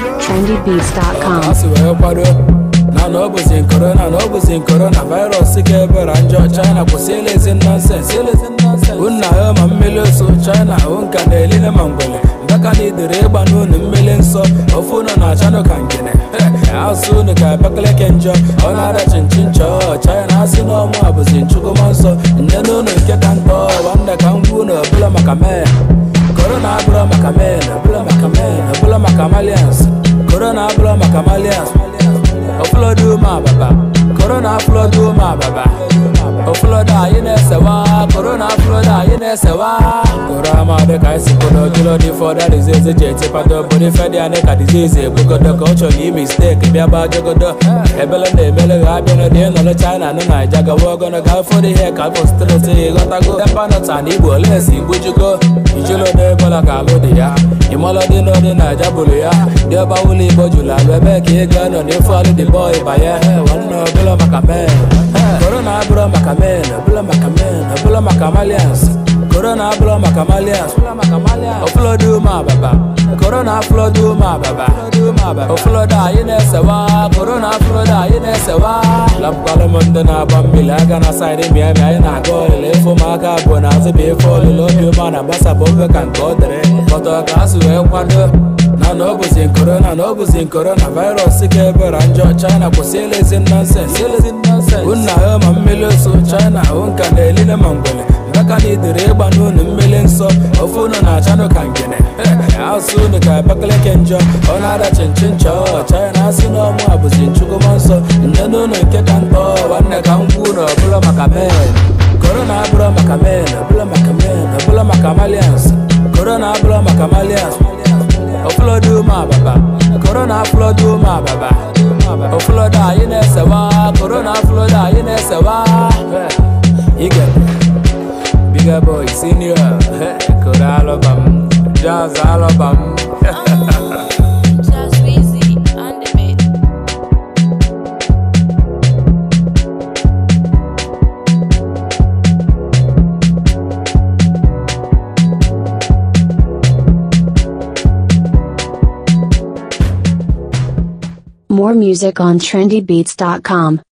trendybeats.com. Na no buzin corona virus ke ebere njọ China kwụsịla ezi nonsense unna ma mmele so China unka na-elile ma ngwele ndaka na idere ịgba n'unu mmele nsọ ofu nọ na chano ka ngene asụ unu ka Abakaliki njọ ọ na-ada chinchin chọọ China asị n'ọmụ abụzi nchukuma nsọ nne n'unu nke ka ntọ wanda ka ngwu na ọbụla maka mee corona abụla maka mee na ọbụla maka mee na ọbụla maka malians corona abụla maka malians Oflodu ma baba, corona flodu ma baba. Ofloda yinesewa, corona floda yinesewa. Corona de kaisi kono kilo di for that disease jete pato body fed ya neka disease. Buko the culture ni mistake biya ba jogodo. Ebele de mele gabi no de no China no Nigeria we gonna go for the hair cut for stress you gotta go. Epa no tani bo lesi bujugo. Ijulo de bola kalo de ya. Imolo de no de Nigeria bulu ya. De ba wuli bojula bebe ki ga no de fall the boy by ya one no bula makame. Corona bula makame, bula makame, bula makamalians. Corona bula makamalians. Oflodu ma baba. Corona flodu ma baba. Ofloda yinesewa. Corona floda yinesewa. Lampala mundo na bambila gana side mi ai na go le fo maka bona ze be fo lo bi mana basa bobe kan godre. Foto kasu e kwando. Na no buzin corona virus ke ebere njọ China kwụsịla ezi nonsense unna ma mmele so China unka na-elile ma ngwele ndaka na idere ịgba n'unu mmele nsọ ofu unu na chano ka ngene asụ unu ka Abakaliki njọ ọ na-ada chinchin chọọ China asị n'ọmụ abụzi nchukuma nsọ nne n'unu nke ka ntọ nwanne ka ngwu na ọbụla maka mee corona abụla maka mee na ọbụla maka mee na ọbụla maka malians corona abụla maka malians Oflodu ma baba, corona flodu ma baba. Ofloda yinesewa, corona floda yinesewa. You get it, bigger boy, senior. Kora alabam, jazz alabam. Just easy on the beat. More music on trendybeats.com.